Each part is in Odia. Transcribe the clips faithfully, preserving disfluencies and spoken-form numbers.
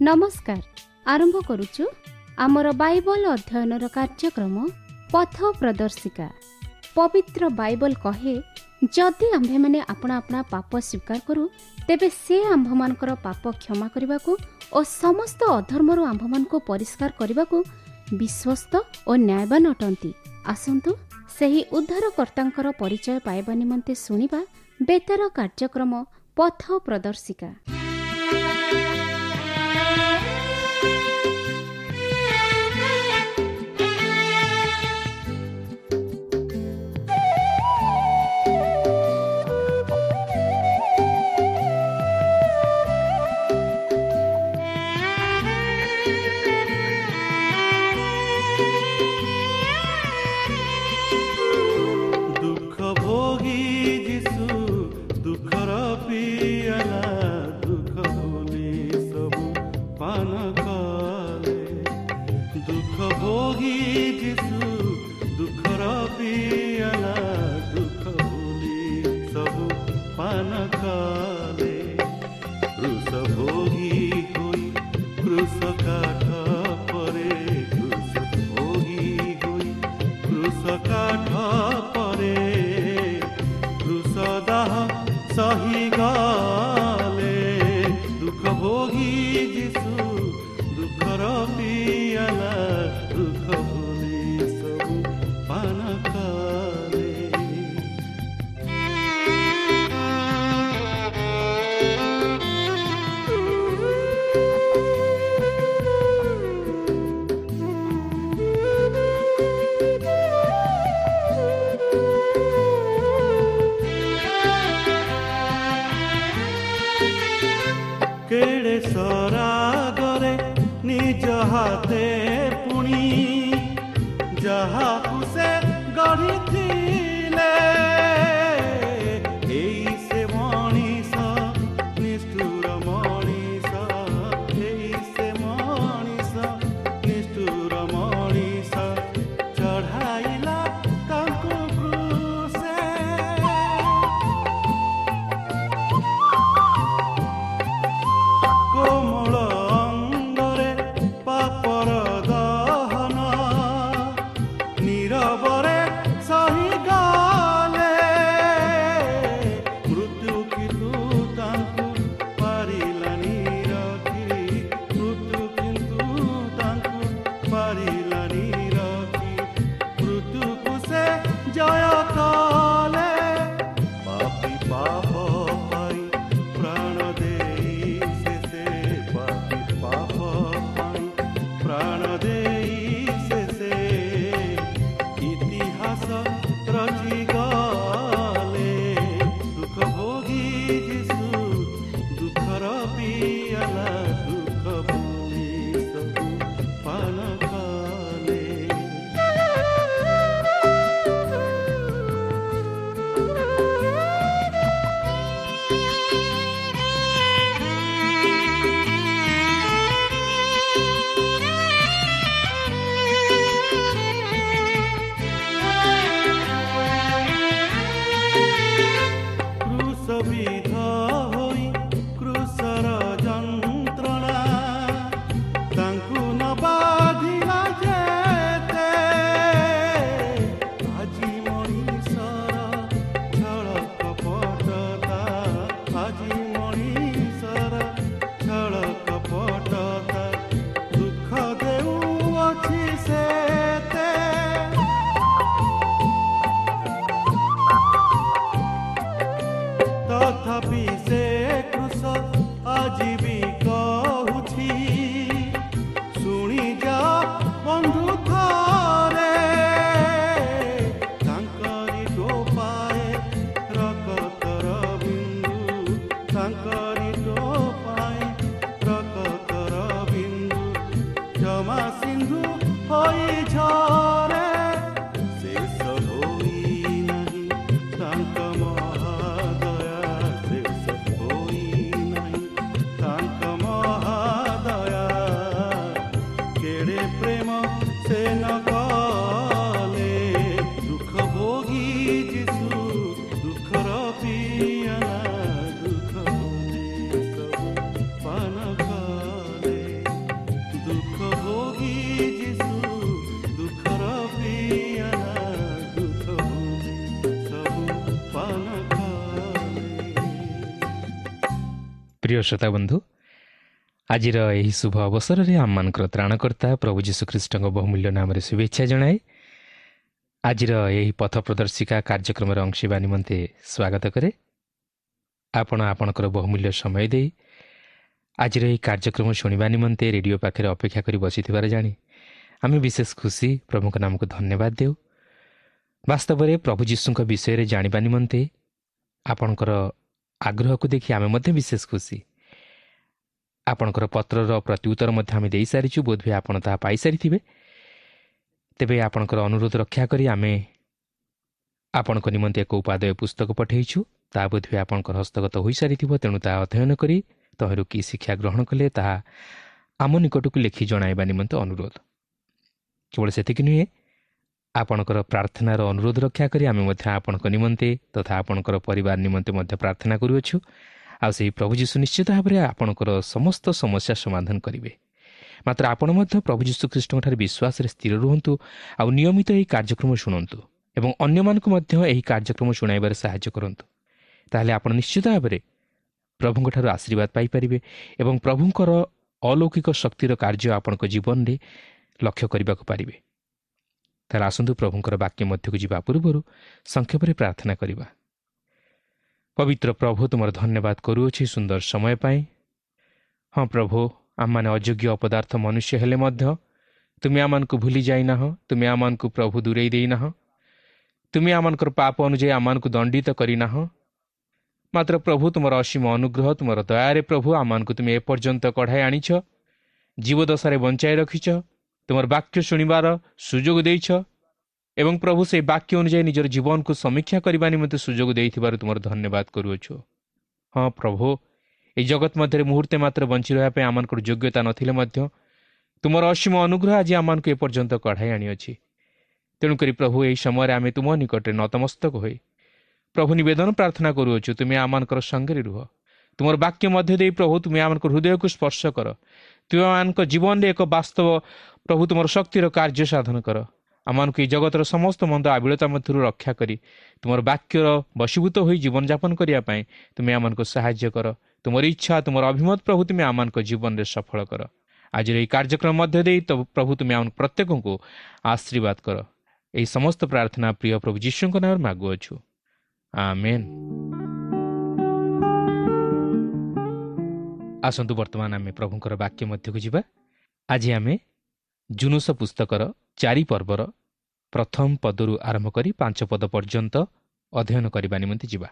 नमस्कार। आरंभ करुचु आमर बाइबल अध्ययनर कार्यक्रम पथ प्रदर्शिका। पवित्र बाइबल कहे जदि आम्भे माने अपना अपना पाप स्वीकार करू तेबे से आम्भमानकर पाप क्षमा करबाकू और समस्त अधर्मरु आम्भमानको परिष्कार करबाकू विश्वस्त और न्यायवान अटंती। आसंतु सेही उद्धारकर्तांकर परिचय पाइबा निमंते सुनिबा बेतार कार्यक्रम पथ प्रदर्शिका। केड़े सरागरे निज हाथे पुणी जहा कुसे गढ़ी थिले एई से मणिष निष्ठुर मणिष एई से मणिष निष्ठुर मणिष चढ़ाइला तांको क्रूसे कोमल अंगरे पापर दहन প্রিয় শ্ରୋତା ବନ୍ଧୁ, ଆଜିର ଏହି ଶୁଭ ଅବସରରେ ଆମମାନଙ୍କର ତ୍ରାଣକର୍ତ୍ତା ପ୍ରଭୁ ଯୀଶୁଖ୍ରୀଷ୍ଟଙ୍କ ବହୁମୂଲ୍ୟ ନାମରେ ଶୁଭେଚ୍ଛା ଜଣାଏ। ଆଜିର ଏହି ପଥ ପ୍ରଦର୍ଶିକା କାର୍ଯ୍ୟକ୍ରମରେ ଅଂଶ ହେବା ନିମନ୍ତେ ସ୍ୱାଗତ କରେ। ଆପଣ ଆପଣଙ୍କର ବହୁମୂଲ୍ୟ ସମୟ ଦେଇ ଆଜିର ଏହି କାର୍ଯ୍ୟକ୍ରମ ଶୁଣିବା ନିମନ୍ତେ ରେଡ଼ିଓ ପାଖରେ ଅପେକ୍ଷା କରି ବସିଥିବାର ଜାଣି ଆମେ ବିଶେଷ ଖୁସି ପ୍ରଭୁଙ୍କ ନାମକୁ ଧନ୍ୟବାଦ ଦେଉ। ବାସ୍ତବରେ ପ୍ରଭୁ ଯୀଶୁଙ୍କ ବିଷୟରେ ଜାଣିବା ନିମନ୍ତେ ଆପଣଙ୍କର ଆଗ୍ରହକୁ ଦେଖି ଆମେ ମଧ୍ୟ ବିଶେଷ ଖୁସି। ଆପଣଙ୍କର ପତ୍ରର ପ୍ରତ୍ୟୁତ୍ତର ମଧ୍ୟ ଆମେ ଦେଇସାରିଛୁ, ବୋଧହୁଏ ଆପଣ ତାହା ପାଇସାରିଥିବେ। ତେବେ ଆପଣଙ୍କର ଅନୁରୋଧ ରକ୍ଷା କରି ଆମେ ଆପଣଙ୍କ ନିମନ୍ତେ ଏକ ଉପାଦେୟ ପୁସ୍ତକ ପଠାଇଛୁ। ତାହା ବୋଧହୁଏ ଆପଣଙ୍କର ହସ୍ତଗତ ହୋଇସାରିଥିବ। ତେଣୁ ତାହା ଅଧ୍ୟୟନ କରି ତହିଁରୁ କି ଶିକ୍ଷା ଗ୍ରହଣ କଲେ ତାହା ଆମ ନିକଟକୁ ଲେଖି ଜଣାଇବା ନିମନ୍ତେ ଅନୁରୋଧ। କେବଳ ସେତିକି ନୁହେଁ, ଆପଣଙ୍କର ପ୍ରାର୍ଥନାର ଅନୁରୋଧ ରକ୍ଷା କରି ଆମେ ମଧ୍ୟ ଆପଣଙ୍କ ନିମନ୍ତେ ତଥା ଆପଣଙ୍କର ପରିବାର ନିମନ୍ତେ ମଧ୍ୟ ପ୍ରାର୍ଥନା କରୁଅଛୁ। ଆଉ ସେହି ପ୍ରଭୁ ଯୀଶୁ ନିଶ୍ଚିତ ଭାବରେ ଆପଣଙ୍କର ସମସ୍ତ ସମସ୍ୟା ସମାଧାନ କରିବେ। ମାତ୍ର ଆପଣ ମଧ୍ୟ ପ୍ରଭୁ ଯୀଶୁଖ୍ରୀଷ୍ଟଙ୍କଠାରେ ବିଶ୍ୱାସରେ ସ୍ଥିର ରୁହନ୍ତୁ, ଆଉ ନିୟମିତ ଏହି କାର୍ଯ୍ୟକ୍ରମ ଶୁଣନ୍ତୁ ଏବଂ ଅନ୍ୟମାନଙ୍କୁ ମଧ୍ୟ ଏହି କାର୍ଯ୍ୟକ୍ରମ ଶୁଣାଇବାରେ ସାହାଯ୍ୟ କରନ୍ତୁ। ତାହେଲେ ଆପଣ ନିଶ୍ଚିତ ଭାବରେ ପ୍ରଭୁଙ୍କଠାରୁ ଆଶୀର୍ବାଦ ପାଇପାରିବେ ଏବଂ ପ୍ରଭୁଙ୍କର ଅଲୌକିକ ଶକ୍ତିର କାର୍ଯ୍ୟ ଆପଣଙ୍କ ଜୀବନରେ ଲକ୍ଷ୍ୟ କରିବାକୁ ପାରିବେ। ତାହେଲେ ଆସନ୍ତୁ ପ୍ରଭୁଙ୍କର ବାକ୍ୟ ମଧ୍ୟକୁ ଯିବା ପୂର୍ବରୁ ସଂକ୍ଷେପରେ ପ୍ରାର୍ଥନା କରିବା। ପବିତ୍ର ପ୍ରଭୁ, ତୁମର ଧନ୍ୟବାଦ କରୁଅଛି ସୁନ୍ଦର ସମୟ ପାଇଁ। ହଁ ପ୍ରଭୁ, ଆମମାନେ ଅଯୋଗ୍ୟ ଅପଦାର୍ଥ ମନୁଷ୍ୟ ହେଲେ ମଧ୍ୟ ତୁମେ ଆମମାନଙ୍କୁ ଭୁଲି ଯାଇନାହଁ। ତୁମେ ଆମମାନଙ୍କୁ ପ୍ରଭୁ ଦୂରେଇ ଦେଇନାହଁ। ତୁମେ ଆମମାନଙ୍କର ପାପ ଅନୁଯାୟୀ ଆମମାନଙ୍କୁ ଦଣ୍ଡିତ କରିନାହଁ। ମାତ୍ର ପ୍ରଭୁ, ତୁମର ଅସୀମ ଅନୁଗ୍ରହ, ତୁମର ଦୟାରେ ପ୍ରଭୁ ଆମମାନଙ୍କୁ ତୁମେ ଏପର୍ଯ୍ୟନ୍ତ କଢ଼ାଇ ଆଣିଛ, ଜୀବଦଶାରେ ବଞ୍ଚାଇ ରଖିଛ, ତୁମର ବାକ୍ୟ ଶୁଣିବାର ସୁଯୋଗ ଦେଇଛ ଏବଂ ପ୍ରଭୁ ସେହି ବାକ୍ୟ ଅନୁଯାୟୀ ନିଜର ଜୀବନକୁ ସମୀକ୍ଷା କରିବା ନିମନ୍ତେ ସୁଯୋଗ ଦେଇଥିବାରୁ ତୁମର ଧନ୍ୟବାଦ କରୁଅଛୁ। ହଁ ପ୍ରଭୁ, ଏହି ଜଗତ ମଧ୍ୟରେ ମୁହୂର୍ତ୍ତେ ମାତ୍ର ବଞ୍ଚି ରହିବା ପାଇଁ ଆମମାନଙ୍କର ଯୋଗ୍ୟତା ନଥିଲେ ମଧ୍ୟ ତୁମର ଅସୀମ ଅନୁଗ୍ରହ ଆଜି ଆମମାନଙ୍କୁ ଏପର୍ଯ୍ୟନ୍ତ କଢ଼ାଇ ଆଣିଅଛି। ତେଣୁକରି ପ୍ରଭୁ, ଏହି ସମୟରେ ଆମେ ତୁମ ନିକଟରେ ନତମସ୍ତକ ହୋଇ ପ୍ରଭୁ ନିବେଦନ ପ୍ରାର୍ଥନା କରୁଅଛୁ, ତୁମେ ଆମମାନଙ୍କର ସଙ୍ଗରେ ରୁହ। ତୁମର ବାକ୍ୟ ମଧ୍ୟ ଦେଇ ପ୍ରଭୁ ତୁମେ ଆମମାନଙ୍କ ହୃଦୟକୁ ସ୍ପର୍ଶ କର। ତୁମେମାନଙ୍କ ଜୀବନରେ ଏକ ବାସ୍ତବ ପ୍ରଭୁ ତୁମର ଶକ୍ତିର କାର୍ଯ୍ୟ ସାଧନ କର। ଆମମାନଙ୍କୁ ଏହି ଜଗତର ସମସ୍ତ ମନ୍ଦ ଆବିଳତା ମଧ୍ୟରୁ ରକ୍ଷା କରି ତୁମର ବାକ୍ୟର ବଶୀଭୂତ ହୋଇ ଜୀବନଯାପନ କରିବା ପାଇଁ ତୁମେ ଆମମାନଙ୍କୁ ସାହାଯ୍ୟ କର। ତୁମର ଇଚ୍ଛା, ତୁମର ଅଭିମତ ପ୍ରଭୁ ତୁମେ ଆମମାନଙ୍କ ଜୀବନରେ ସଫଳ କର। ଆଜିର ଏହି କାର୍ଯ୍ୟକ୍ରମ ମଧ୍ୟ ଦେଇ ପ୍ରଭୁ ତୁମେ ଆମ ପ୍ରତ୍ୟେକଙ୍କୁ ଆଶୀର୍ବାଦ କର। ଏହି ସମସ୍ତ ପ୍ରାର୍ଥନା ପ୍ରିୟ ପ୍ରଭୁ ଯୀଶୁଙ୍କ ନାମରେ ମାଗୁଅଛୁ, ଆମେନ୍। ଆସନ୍ତୁ ବର୍ତ୍ତମାନ ଆମେ ପ୍ରଭୁଙ୍କର ବାକ୍ୟ ମଧ୍ୟକୁ ଯିବା। ଆଜି ଆମେ ଜୁନୁସ ପୁସ୍ତକର ଚାରି ପର୍ବର ପ୍ରଥମ ପଦରୁ ଆରମ୍ଭ କରି ପାଞ୍ଚ ପଦ ପର୍ଯ୍ୟନ୍ତ ଅଧ୍ୟୟନ କରିବା ନିମନ୍ତେ ଯିବା।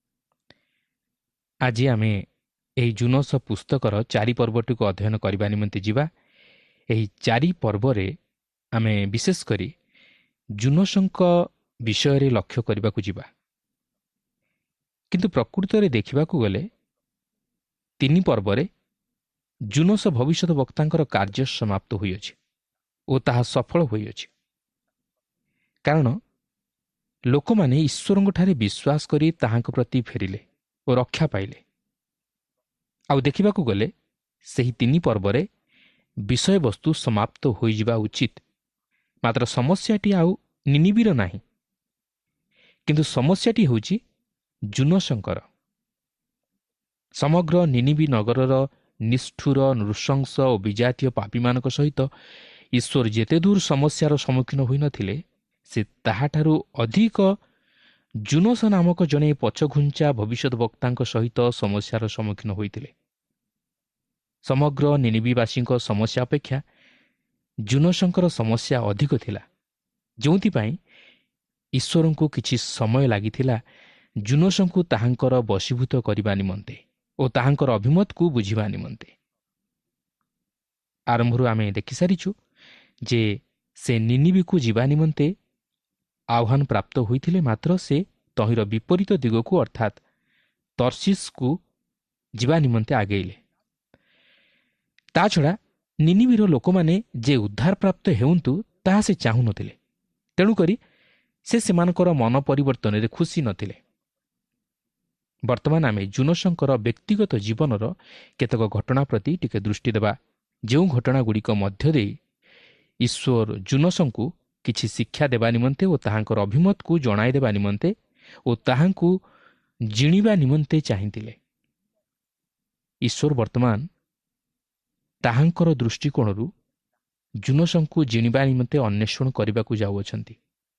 ଆଜି ଆମେ ଏହି ଜୁନୁସ ପୁସ୍ତକର ଚାରି ପର୍ବଟିକୁ ଅଧ୍ୟୟନ କରିବା ନିମନ୍ତେ ଯିବା। ଏହି ଚାରି ପର୍ବରେ ଆମେ ବିଶେଷ କରି ଜୁନୁସଙ୍କ ବିଷୟରେ ଲକ୍ଷ୍ୟ କରିବାକୁ ଯିବା। କିନ୍ତୁ ପ୍ରକୃତରେ ଦେଖିବାକୁ ଗଲେ ତିନି ପର୍ବରେ ଜୁନୁସ ଭବିଷ୍ୟତ ବକ୍ତାଙ୍କର କାର୍ଯ୍ୟ ସମାପ୍ତ ହୋଇଅଛି ଓ ତାହା ସଫଳ ହୋଇଅଛି। କାରଣ ଲୋକମାନେ ଈଶ୍ୱରଙ୍କଠାରେ ବିଶ୍ୱାସ କରି ତାହାଙ୍କ ପ୍ରତି ଫେରିଲେ ଓ ରକ୍ଷା ପାଇଲେ। ଆଉ ଦେଖିବାକୁ ଗଲେ ସେହି ତିନି ପର୍ବରେ ବିଷୟବସ୍ତୁ ସମାପ୍ତ ହୋଇଯିବା ଉଚିତ। ମାତ୍ର ସମସ୍ୟାଟି ଆଉ ନିନିବିର ନାହିଁ, କିନ୍ତୁ ସମସ୍ୟାଟି ହେଉଛି ଜୁନୁସଙ୍କର। ସମଗ୍ର ନିନିବି ନଗରର ନିଷ୍ଠୁର, ନୃଶଂସ ଓ ବିଜାତୀୟ ପାପୀମାନଙ୍କ ସହିତ ଈଶ୍ୱର ଯେତେ ଦୂର ସମସ୍ୟାର ସମ୍ମୁଖୀନ ହୋଇନଥିଲେ, ସେ ତାହାଠାରୁ ଅଧିକ ଜୁନୁସ ନାମକ ଜଣେ ପଛଘୁଞ୍ଚା ଭବିଷ୍ୟତ ବକ୍ତାଙ୍କ ସହିତ ସମସ୍ୟାର ସମ୍ମୁଖୀନ ହୋଇଥିଲେ। ସମଗ୍ର ନିନିବିବାସୀଙ୍କ ସମସ୍ୟା ଅପେକ୍ଷା ଜୁନୁସଙ୍କର ସମସ୍ୟା ଅଧିକ ଥିଲା, ଯେଉଁଥିପାଇଁ ଈଶ୍ୱରଙ୍କୁ କିଛି ସମୟ ଲାଗିଥିଲା ଜୁନୁସଙ୍କୁ ତାହାଙ୍କର ବଶୀଭୂତ କରିବା ନିମନ୍ତେ ଓ ତାହାଙ୍କର ଅଭିମତକୁ ବୁଝିବା ନିମନ୍ତେ। ଆରମ୍ଭରୁ ଆମେ ଦେଖିସାରିଛୁ ଯେ ସେ ନିନିବିକୁ ଯିବା ନିମନ୍ତେ ଆହ୍ୱାନ ପ୍ରାପ୍ତ ହୋଇଥିଲେ, ମାତ୍ର ସେ ତହିଁର ବିପରୀତ ଦିଗକୁ ଅର୍ଥାତ୍ ତର୍ସିସ୍କୁ ଯିବା ନିମନ୍ତେ ଆଗେଇଲେ। ତା ଛଡ଼ା ନିନିବିର ଲୋକମାନେ ଯେ ଉଦ୍ଧାର ପ୍ରାପ୍ତ ହେଉନ୍ତୁ ତାହା ସେ ଚାହୁଁନଥିଲେ। ତେଣୁକରି ସେ ସେମାନଙ୍କର ମନ ପରିବର୍ତ୍ତନରେ ଖୁସି ନଥିଲେ। ବର୍ତ୍ତମାନ ଆମେ ଜୁନୁସଙ୍କର ବ୍ୟକ୍ତିଗତ ଜୀବନର କେତେକ ଘଟଣା ପ୍ରତି ଟିକେ ଦୃଷ୍ଟି ଦେବା, ଯେଉଁ ଘଟଣାଗୁଡ଼ିକ ମଧ୍ୟ ଦେଇ ଈଶ୍ୱର ଜୁନୁସଙ୍କୁ କିଛି ଶିକ୍ଷା ଦେବା ନିମନ୍ତେ ଓ ତାହାଙ୍କର ଅଭିମତକୁ ଜଣାଇ ଦେବା ନିମନ୍ତେ ଓ ତାହାଙ୍କୁ ଜିଣିବା ନିମନ୍ତେ ଚାହିଁଥିଲେ। ଈଶ୍ୱର ବର୍ତ୍ତମାନ ତାହାଙ୍କର ଦୃଷ୍ଟିକୋଣରୁ ଜୁନସଙ୍କୁ ଜିଣିବା ନିମନ୍ତେ ଅନ୍ୱେଷଣ କରିବାକୁ ଯାଉଅଛନ୍ତି।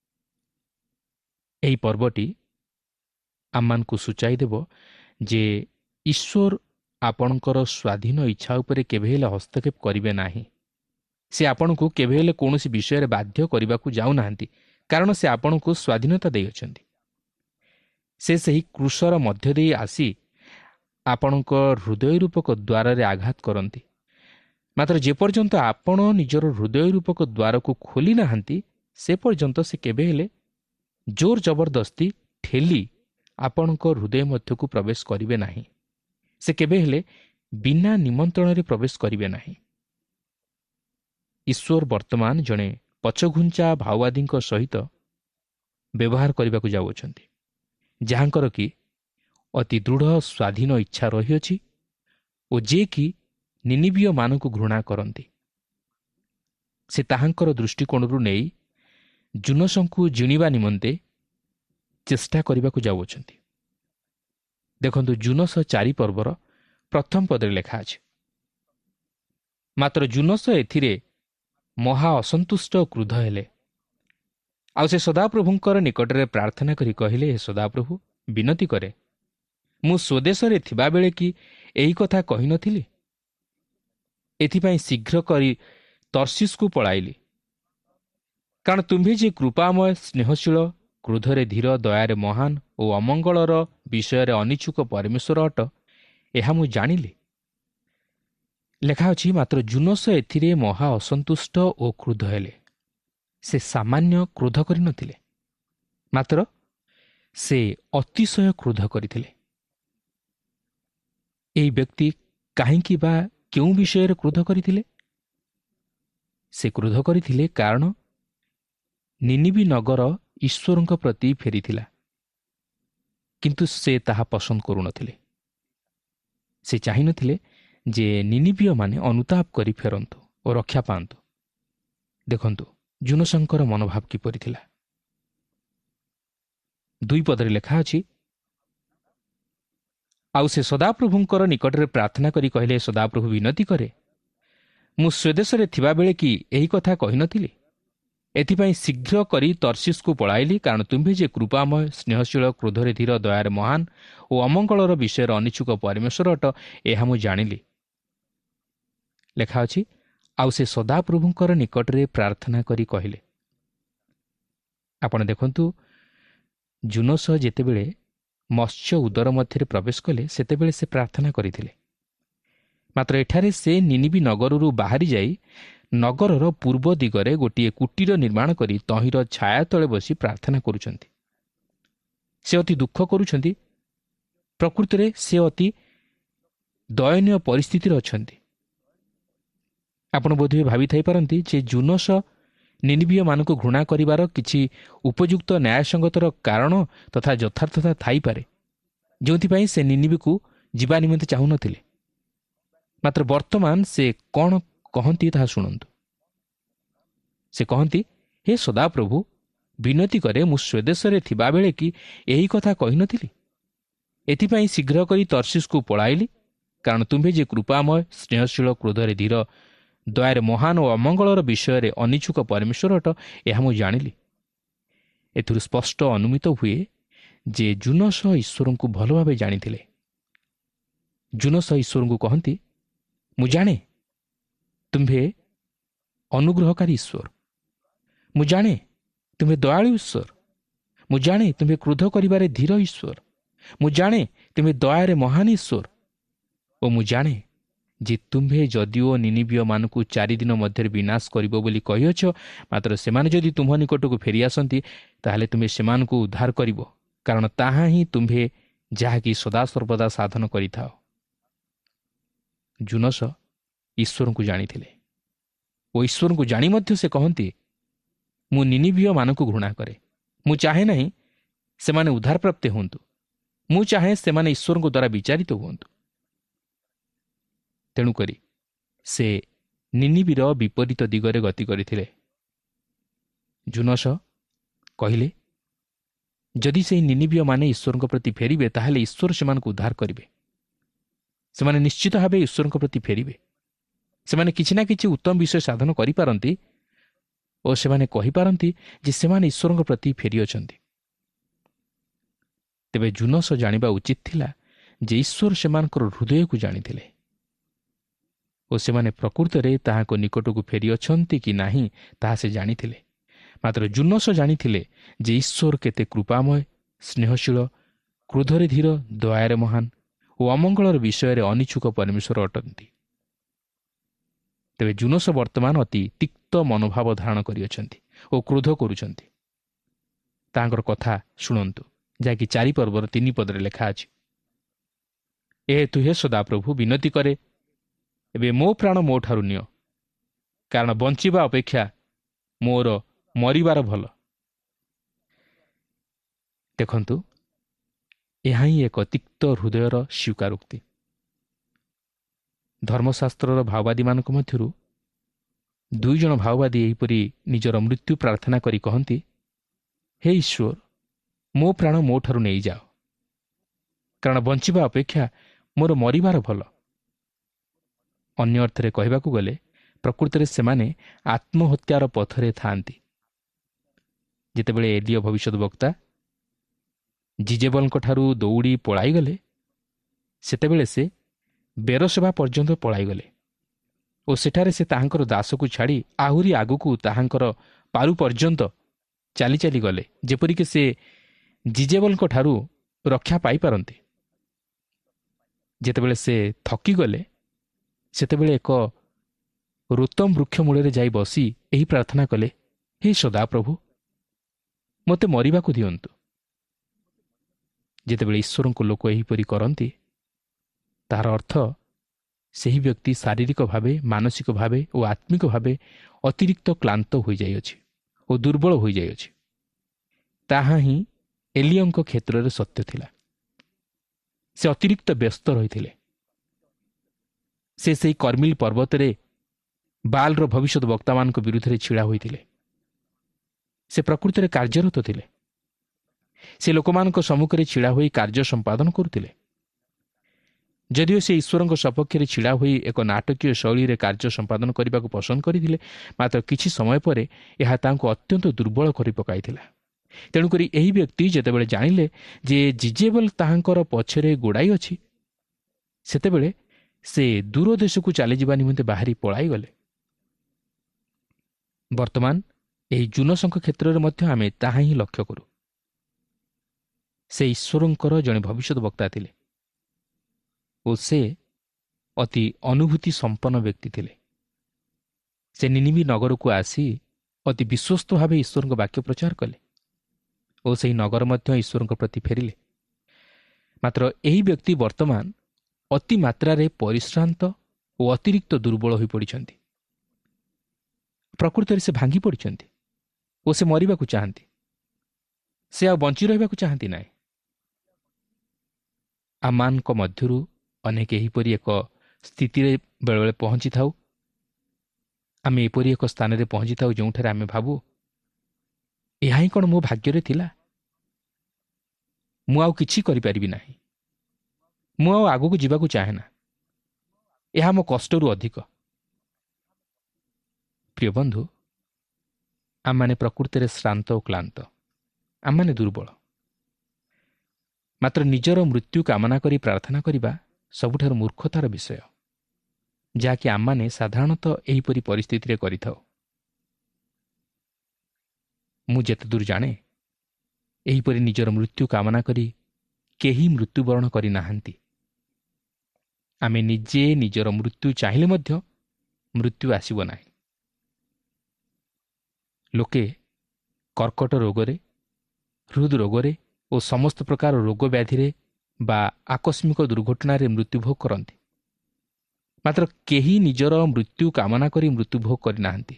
ଏହି ପର୍ବଟି ଆମମାନଙ୍କୁ ସୂଚାଇ ଦେବ ଯେ ଈଶ୍ୱର ଆପଣଙ୍କର ସ୍ୱାଧୀନ ଇଚ୍ଛା ଉପରେ କେବେ ହେଲେ ହସ୍ତକ୍ଷେପ କରିବେ ନାହିଁ। ସେ ଆପଣଙ୍କୁ କେବେ ହେଲେ କୌଣସି ବିଷୟରେ ବାଧ୍ୟ କରିବାକୁ ଯାଉନାହାନ୍ତି, କାରଣ ସେ ଆପଣଙ୍କୁ ସ୍ୱାଧୀନତା ଦେଇଅଛନ୍ତି। ସେ ସେହି କୃଷର ମଧ୍ୟ ଦେଇ ଆସି ଆପଣଙ୍କ ହୃଦୟ ରୂପକ ଦ୍ୱାରରେ ଆଘାତ କରନ୍ତି। ମାତ୍ର ଯେପର୍ଯ୍ୟନ୍ତ ଆପଣ ନିଜର ହୃଦୟ ରୂପକ ଦ୍ୱାରକୁ ଖୋଲି ନାହାନ୍ତି, ସେ ପର୍ଯ୍ୟନ୍ତ ସେ କେବେ ହେଲେ ଜୋର ଜବରଦସ୍ତି ଠେଲି ଆପଣଙ୍କ ହୃଦୟ ମଧ୍ୟକୁ ପ୍ରବେଶ କରିବେ ନାହିଁ। ସେ କେବେ ହେଲେ ବିନା ନିମନ୍ତ୍ରଣରେ ପ୍ରବେଶ କରିବେ ନାହିଁ। ଈଶ୍ୱର ବର୍ତ୍ତମାନ ଜଣେ ପଛଘୁଞ୍ଚା ଭାଓବାଦୀଙ୍କ ସହିତ ବ୍ୟବହାର କରିବାକୁ ଯାଉଅଛନ୍ତି, ଯାହାଙ୍କର କି ଅତି ଦୃଢ଼ ସ୍ୱାଧୀନ ଇଚ୍ଛା ରହିଅଛି ଓ ଯିଏକି ନିନିବିୟମାନଙ୍କୁ ଘୃଣା କରନ୍ତି। ସେ ତାହାଙ୍କର ଦୃଷ୍ଟିକୋଣରୁ ନେଇ ଜୁନସଙ୍କୁ ଜିଣିବା ନିମନ୍ତେ ଚେଷ୍ଟା କରିବାକୁ ଯାଉଅଛନ୍ତି। ଦେଖନ୍ତୁ, ଜୁନସ ଚାରି ପର୍ବର ପ୍ରଥମ ପଦରେ ଲେଖା ଅଛି, ମାତ୍ର ଜୁନସ ଏଥିରେ ମହା ଅସନ୍ତୁଷ୍ଟ ଓ କ୍ରୁଦ୍ଧ ହେଲେ। ଆଉ ସେ ସଦାପ୍ରଭୁଙ୍କର ନିକଟରେ ପ୍ରାର୍ଥନା କରି କହିଲେ, ହେ ସଦାପ୍ରଭୁ, ବିନତି କରେ, ମୁଁ ସ୍ୱଦେଶରେ ଥିବାବେଳେ କି ଏହି କଥା କହିନଥିଲି? ଏଥିପାଇଁ ଶୀଘ୍ର କରି ତର୍ସିସ୍କୁ ପଳାଇଲି। କାରଣ ତୁମ୍ଭେ ଯେ କୃପାମୟ, ସ୍ନେହଶୀଳ, କ୍ରୋଧରେ ଧୀର, ଦୟାରେ ମହାନ ଓ ଅମଙ୍ଗଳର ବିଷୟରେ ଅନିଚ୍ଛୁକ ପରମେଶ୍ୱର ଅଟ, ଏହା ମୁଁ ଜାଣିଲି। ଲେଖା ଅଛି, ମାତ୍ର ଜୁନସ ଏଥିରେ ମହା ଅସନ୍ତୁଷ୍ଟ ଓ କ୍ରୁଦ୍ଧ ହେଲେ। ସେ ସାମାନ୍ୟ କ୍ରୋଧ କରିନଥିଲେ, ମାତ୍ର ସେ ଅତିଶୟ କ୍ରୋଧ କରିଥିଲେ। ଏହି ବ୍ୟକ୍ତି କାହିଁକି ବା କେଉଁ ବିଷୟରେ କ୍ରୋଧ କରିଥିଲେ? ସେ କ୍ରୋଧ କରିଥିଲେ କାରଣ ନିନିବି ନଗର ଈଶ୍ୱରଙ୍କ ପ୍ରତି ଫେରିଥିଲା, କିନ୍ତୁ ସେ ତାହା ପସନ୍ଦ କରୁନଥିଲେ। ସେ ଚାହିଁନଥିଲେ ଯେ ନିନିବିୟମାନେ ଅନୁତାପ କରି ଫେରନ୍ତୁ ଓ ରକ୍ଷା ପାଆନ୍ତୁ। ଦେଖନ୍ତୁ, ଜୁନସଙ୍କର ମନୋଭାବ କିପରି ଥିଲା। ଦୁଇ ପଦରେ ଲେଖା ଅଛି, ଆଉ ସେ ସଦାପ୍ରଭୁଙ୍କର ନିକଟରେ ପ୍ରାର୍ଥନା କରି କହିଲେ, ସଦାପ୍ରଭୁ, ବିନତି କରେ, ମୁଁ ସ୍ୱଦେଶରେ ଥିବାବେଳେ କି ଏହି କଥା କହିନଥିଲି? ଏଥିପାଇଁ ଶୀଘ୍ର କରି ତର୍ସିସ୍କୁ ପଳାଇଲି, କାରଣ ତୁମ୍ଭେ ଯେ କୃପାମୟ, ସ୍ନେହଶୀଳ, କ୍ରୋଧରେ ଧୀର, ଦୟାରେ ମହାନ ଓ ଅମଙ୍ଗଳର ବିଷୟରେ ଅନିଚ୍ଛୁକ ପରମେଶ୍ୱର ଅଟ, ଏହା ମୁଁ ଜାଣିଲି। ଲେଖା ଅଛି, ଆଉ ସେ ସଦାପ୍ରଭୁଙ୍କର ନିକଟରେ ପ୍ରାର୍ଥନା କରି କହିଲେ। ଆପଣ ଦେଖନ୍ତୁ, ଜୁନସ ଯେତେବେଳେ ମତ୍ସ୍ୟ ଉଦର ମଧ୍ୟରେ ପ୍ରବେଶ କଲେ, ସେତେବେଳେ ସେ ପ୍ରାର୍ଥନା କରିଥିଲେ। ମାତ୍ର ଏଠାରେ ସେ ନିନିବି ନଗରରୁ ବାହାରି ଯାଇ ନଗରର ପୂର୍ବ ଦିଗରେ ଗୋଟିଏ କୁଟୀର ନିର୍ମାଣ କରି ତହିଁର ଛାୟା ତଳେ ବସି ପ୍ରାର୍ଥନା କରୁଛନ୍ତି। ସେ ଅତି ଦୁଃଖ କରୁଛନ୍ତି। ପ୍ରକୃତରେ ସେ ଅତି ଦୟନୀୟ ପରିସ୍ଥିତିରେ ଅଛନ୍ତି। ଆପଣ ବୋଧହୁଏ ଭାବିଥାଇପାରନ୍ତି ଯେ ଜୁନସ ନିନିବିୟମାନଙ୍କୁ ଘୃଣା କରିବାର କିଛି ଉପଯୁକ୍ତ ନ୍ୟାୟସଙ୍ଗତର କାରଣ ତଥା ଯଥାର୍ଥତା ଥାଇପାରେ, ଯେଉଁଥିପାଇଁ ସେ ନିନିବିକୁ ଯିବା ନିମନ୍ତେ ଚାହୁଁନଥିଲେ। ମାତ୍ର ବର୍ତ୍ତମାନ ସେ କ'ଣ କହନ୍ତି ତାହା ଶୁଣନ୍ତୁ। ସେ କହନ୍ତି, ହେ ସଦାପ୍ରଭୁ, ବିନତି କରେ, ମୁଁ ସ୍ୱଦେଶରେ ଥିବାବେଳେ କି ଏହି କଥା କହିନଥିଲି? ଏଥିପାଇଁ ଶୀଘ୍ର କରି ତର୍ସିସ୍କୁ ପଳାଇଲି, କାରଣ ତୁମ୍ଭେ ଯେ କୃପାମୟ, ସ୍ନେହଶୀଳ, କ୍ରୋଧରେ ଧୀର, ଦୟାରେ ମହାନ ଓ ଅମଙ୍ଗଳର ବିଷୟରେ ଅନିଚ୍ଛୁକ ପରମେଶ୍ୱର ଅଟ, ଏହା ମୁଁ ଜାଣିଲି। ଏଥିରୁ ସ୍ପଷ୍ଟ ଅନୁମିତ ହୁଏ ଯେ ଜୁନସ ଈଶ୍ୱରଙ୍କୁ ଭଲ ଭାବେ ଜାଣିଥିଲେ। ଜୁନସ ଈଶ୍ୱରଙ୍କୁ କହନ୍ତି, ମୁଁ ଜାଣେ ତୁମ୍ଭେ ଅନୁଗ୍ରହକାରୀ ଈଶ୍ୱର। ମୁଁ ଜାଣେ ତୁମ୍ଭେ ଦୟାଳୁ ଈଶ୍ୱର। ମୁଁ ଜାଣେ ତୁମ୍ଭେ କ୍ରୋଧ କରିବାରେ ଧୀର ଈଶ୍ୱର। ମୁଁ ଜାଣେ ତୁମ୍ଭେ ଦୟାରେ ମହାନ ଈଶ୍ୱର। ଓ ମୁଁ ଜାଣେ ଯେ ତୁମ୍ଭେ ଯଦିଓ ନିନିବିୟମାନଙ୍କୁ ଚାରିଦିନ ମଧ୍ୟରେ ବିନାଶ କରିବ ବୋଲି କହିଅଛ, ମାତ୍ର ସେମାନେ ଯଦି ତୁମ୍ଭ ନିକଟକୁ ଫେରିଆସନ୍ତି, ତାହେଲେ ତୁମ୍ଭେ ସେମାନଙ୍କୁ ଉଦ୍ଧାର କରିବ, କାରଣ ତାହା ହିଁ ତୁମ୍ଭେ ଯାହାକି ସଦାସର୍ବଦା ସାଧନ କରିଥାଅ। ଜୁନସ ଈଶ୍ୱରଙ୍କୁ ଜାଣିଥିଲେ ଓ ଈଶ୍ୱରଙ୍କୁ ଜାଣି ମଧ୍ୟ ସେ କହନ୍ତି, ମୁଁ ନିନିବିୟମାନଙ୍କୁ ଘୃଣା କରେ। ମୁଁ ଚାହେଁ ନାହିଁ ସେମାନେ ଉଦ୍ଧାରପ୍ରାପ୍ତ ହୁଅନ୍ତୁ। ମୁଁ ଚାହେଁ ସେମାନେ ଈଶ୍ୱରଙ୍କ ଦ୍ୱାରା ବିଚାରିତ ହୁଅନ୍ତୁ। ତେଣୁକରି ସେ ନିନିବିର ବିପରୀତ ଦିଗରେ ଗତି କରିଥିଲେ। ଜୁନସ କହିଲେ, ଯଦି ସେହି ନିନିବିୟମାନେ ଈଶ୍ୱରଙ୍କ ପ୍ରତି ଫେରିବେ, ତାହେଲେ ଈଶ୍ୱର ସେମାନଙ୍କୁ ଉଦ୍ଧାର କରିବେ। ସେମାନେ ନିଶ୍ଚିତ ଭାବେ ଈଶ୍ୱରଙ୍କ ପ୍ରତି ଫେରିବେ। ସେମାନେ କିଛି ନା କିଛି ଉତ୍ତମ ବିଷୟ ସାଧନ କରିପାରନ୍ତି ଓ ସେମାନେ କହିପାରନ୍ତି ଯେ ସେମାନେ ଈଶ୍ୱରଙ୍କ ପ୍ରତି ଫେରିଅଛନ୍ତି। ତେବେ ଜୁନସ ଜାଣିବା ଉଚିତ ଥିଲା ଯେ ଈଶ୍ୱର ସେମାନଙ୍କର ହୃଦୟକୁ ଜାଣିଥିଲେ ଓ ସେମାନେ ପ୍ରକୃତରେ ତାହାଙ୍କ ନିକଟକୁ ଫେରିଅଛନ୍ତି କି ନାହିଁ ତାହା ସେ ଜାଣିଥିଲେ। ମାତ୍ର ଜୁନସ ଜାଣିଥିଲେ ଯେ ଈଶ୍ୱର କେତେ କୃପାମୟ, ସ୍ନେହଶୀଳ, କ୍ରୋଧରେ ଧୀର, ଦୟାରେ ମହାନ ଓ ଅମଙ୍ଗଳର ବିଷୟରେ ଅନିଚ୍ଛୁକ ପରମେଶ୍ୱର ଅଟନ୍ତି। ତେବେ ଜୁନସ ବର୍ତ୍ତମାନ ଅତି ତିକ୍ତ ମନୋଭାବ ଧାରଣ କରିଅଛନ୍ତି ଓ କ୍ରୋଧ କରୁଛନ୍ତି। ତାଙ୍କର କଥା ଶୁଣନ୍ତୁ, ଯାହାକି ଚାରି ପର୍ବର ତିନି ପଦରେ ଲେଖା ଅଛି। ଏହେତୁ ହେ ସଦାପ୍ରଭୁ, ବିନତି କରେ, ଏବେ ମୋ ପ୍ରାଣ ମୋ ଠାରୁ ନିଅ, କାରଣ ବଞ୍ଚିବା ଅପେକ୍ଷା ମୋର ମରିବାର ଭଲ। ଦେଖନ୍ତୁ, ଏହା ହିଁ ଏକ ତିକ୍ତ ହୃଦୟର ସ୍ୱୀକାରୋକ୍ତି। ଧର୍ମଶାସ୍ତ୍ରର ଭାଓବାଦୀମାନଙ୍କ ମଧ୍ୟରୁ ଦୁଇ ଜଣ ଭାଓବାଦୀ ଏହିପରି ନିଜର ମୃତ୍ୟୁ ପ୍ରାର୍ଥନା କରି କହନ୍ତି, ହେ ଈଶ୍ୱର, ମୋ ପ୍ରାଣ ମୋ ଠାରୁ ନେଇଯାଅ, କାରଣ ବଞ୍ଚିବା ଅପେକ୍ଷା ମୋର ମରିବାର ଭଲ। ଅନ୍ୟ ଅର୍ଥରେ କହିବାକୁ ଗଲେ ପ୍ରକୃତରେ ସେମାନେ ଆତ୍ମହତ୍ୟାର ପଥରେ ଥାଆନ୍ତି। ଯେତେବେଳେ ଏଲିୟ ଭବିଷ୍ୟତ ବକ୍ତା ଜିଜେବଲଙ୍କ ଠାରୁ ଦୌଡ଼ି ପଳାଇଗଲେ, ସେତେବେଳେ ସେ ବେରସେବା ପର୍ଯ୍ୟନ୍ତ ପଳାଇଗଲେ ଓ ସେଠାରେ ସେ ତାହାଙ୍କର ଦାସକୁ ଛାଡ଼ି ଆହୁରି ଆଗକୁ ତାହାଙ୍କର ପାରୁ ପର୍ଯ୍ୟନ୍ତ ଚାଲି ଚାଲି ଗଲେ, ଯେପରିକି ସେ ଜିଜେବଲଙ୍କ ଠାରୁ ରକ୍ଷା ପାଇପାରନ୍ତି। ଯେତେବେଳେ ସେ ଥକିଗଲେ, ସେତେବେଳେ ଏକ ରୋତମ ବୃକ୍ଷ ମୂଳରେ ଯାଇ ବସି ଏହି ପ୍ରାର୍ଥନା କଲେ, ହେ ସଦାପ୍ରଭୁ, ମୋତେ ମରିବାକୁ ଦିଅନ୍ତୁ। ଯେତେବେଳେ ଈଶ୍ୱରଙ୍କ ଲୋକ ଏହିପରି କରନ୍ତି, ତାହାର ଅର୍ଥ ସେହି ବ୍ୟକ୍ତି ଶାରୀରିକ ଭାବେ, ମାନସିକ ଭାବେ ଓ ଆତ୍ମିକ ଭାବେ ଅତିରିକ୍ତ କ୍ଳାନ୍ତ ହୋଇଯାଇଅଛି ଓ ଦୁର୍ବଳ ହୋଇଯାଇଅଛି। ତାହା ହିଁ ଏଲିୟଙ୍କ କ୍ଷେତ୍ରରେ ସତ୍ୟ ଥିଲା। ସେ ଅତିରିକ୍ତ ବ୍ୟସ୍ତ ରହିଥିଲେ। ସେ ସେହି କର୍ମିଲ ପର୍ବତରେ ବାଲର ଭବିଷ୍ୟତ ବକ୍ତାମାନଙ୍କ ବିରୁଦ୍ଧରେ ଛିଡ଼ା ହୋଇଥିଲେ। ସେ ପ୍ରକୃତରେ କାର୍ଯ୍ୟରତ ଥିଲେ। ସେ ଲୋକମାନଙ୍କ ସମ୍ମୁଖରେ ଛିଡ଼ା ହୋଇ କାର୍ଯ୍ୟ ସମ୍ପାଦନ କରୁଥିଲେ। ଯଦିଓ ସେ ଈଶ୍ୱରଙ୍କ ସପକ୍ଷରେ ଛିଡ଼ା ହୋଇ ଏକ ନାଟକୀୟ ଶୈଳୀରେ କାର୍ଯ୍ୟ ସମ୍ପାଦନ କରିବାକୁ ପସନ୍ଦ କରିଥିଲେ, ମାତ୍ର କିଛି ସମୟ ପରେ ଏହା ତାଙ୍କୁ ଅତ୍ୟନ୍ତ ଦୁର୍ବଳ କରି ପକାଇଥିଲା। ତେଣୁକରି ଏହି ବ୍ୟକ୍ତି ଯେତେବେଳେ ଜାଣିଲେ ଯେ ଜିଜେବଲ ତାହାଙ୍କର ପଛରେ ଗୋଡ଼ାଇ ଅଛି, ସେତେବେଳେ ସେ ଦୂର ଦେଶକୁ ଚାଲିଯିବା ନିମନ୍ତେ ବାହାରି ପଳାଇଗଲେ। ବର୍ତ୍ତମାନ ଏହି ଜୁନସଙ୍କ କ୍ଷେତ୍ରରେ ମଧ୍ୟ ଆମେ ତାହା ହିଁ ଲକ୍ଷ୍ୟ କରୁ। ସେ ଈଶ୍ୱରଙ୍କର ଜଣେ ଭବିଷ୍ୟତ ବକ୍ତା ଥିଲେ ଓ ସେ ଅତି ଅନୁଭୂତି ସମ୍ପନ୍ନ ବ୍ୟକ୍ତି ଥିଲେ। ସେ ନିନିବି ନଗରକୁ ଆସି ଅତି ବିଶ୍ୱସ୍ତ ଭାବେ ଈଶ୍ୱରଙ୍କ ବାକ୍ୟ ପ୍ରଚାର କଲେ ଓ ସେହି ନଗର ମଧ୍ୟ ଈଶ୍ୱରଙ୍କ ପ୍ରତି ଫେରିଲେ। ମାତ୍ର ଏହି ବ୍ୟକ୍ତି ବର୍ତ୍ତମାନ ଅତି ମାତ୍ରାରେ ପରିଶ୍ରାନ୍ତ ଓ ଅତିରିକ୍ତ ଦୁର୍ବଳ ହୋଇପଡ଼ିଛନ୍ତି। ପ୍ରକୃତରେ ସେ ଭାଙ୍ଗି ପଡ଼ିଛନ୍ତି ଓ ସେ ମରିବାକୁ ଚାହାନ୍ତି। ସେ ଆଉ ବଞ୍ଚି ରହିବାକୁ ଚାହାନ୍ତି ନାହିଁ। ଆମମାନଙ୍କ ମଧ୍ୟରୁ ଅନେକ ଏହିପରି ଏକ ସ୍ଥିତିରେ ବେଳେବେଳେ ପହଞ୍ଚିଥାଉ। ଆମେ ଏପରି ଏକ ସ୍ଥାନରେ ପହଞ୍ଚିଥାଉ ଯେଉଁଠାରେ ଆମେ ଭାବୁ, ଏହା ହିଁ କ'ଣ ମୋ ଭାଗ୍ୟରେ ଥିଲା? ମୁଁ ଆଉ କିଛି କରିପାରିବି ନାହିଁ। ମୁଁ ଆଉ ଆଗକୁ ଯିବାକୁ ଚାହେଁ ନା। ଏହା ମୋ କଷ୍ଟରୁ ଅଧିକ। ପ୍ରିୟ ବନ୍ଧୁ, ଆମମାନେ ପ୍ରକୃତରେ ଶ୍ରାନ୍ତ ଓ କ୍ଳାନ୍ତ। ଆମମାନେ ଦୁର୍ବଳ। ମାତ୍ର ନିଜର ମୃତ୍ୟୁ କାମନା କରି ପ୍ରାର୍ଥନା କରିବା ସବୁଠାରୁ ମୂର୍ଖତାର ବିଷୟ, ଯାହାକି ଆମମାନେ ସାଧାରଣତଃ ଏହିପରି ପରିସ୍ଥିତିରେ କରିଥାଉ। ମୁଁ ଯେତେଦୂର ଜାଣେ, ଏହିପରି ନିଜର ମୃତ୍ୟୁ କାମନା କରି କେହି ମୃତ୍ୟୁବରଣ କରିନାହାନ୍ତି। ଆମେ ନିଜେ ନିଜର ମୃତ୍ୟୁ ଚାହିଁଲେ ମଧ୍ୟ ମୃତ୍ୟୁ ଆସିବ ନାହିଁ। ଲୋକେ କର୍କଟ ରୋଗରେ, ହୃଦ ରୋଗରେ ଓ ସମସ୍ତ ପ୍ରକାର ରୋଗ ବ୍ୟାଧିରେ ବା ଆକସ୍ମିକ ଦୁର୍ଘଟଣାରେ ମୃତ୍ୟୁଭୋଗ କରନ୍ତି। ମାତ୍ର କେହି ନିଜର ମୃତ୍ୟୁ କାମନା କରି ମୃତ୍ୟୁଭୋଗ କରିନାହାନ୍ତି।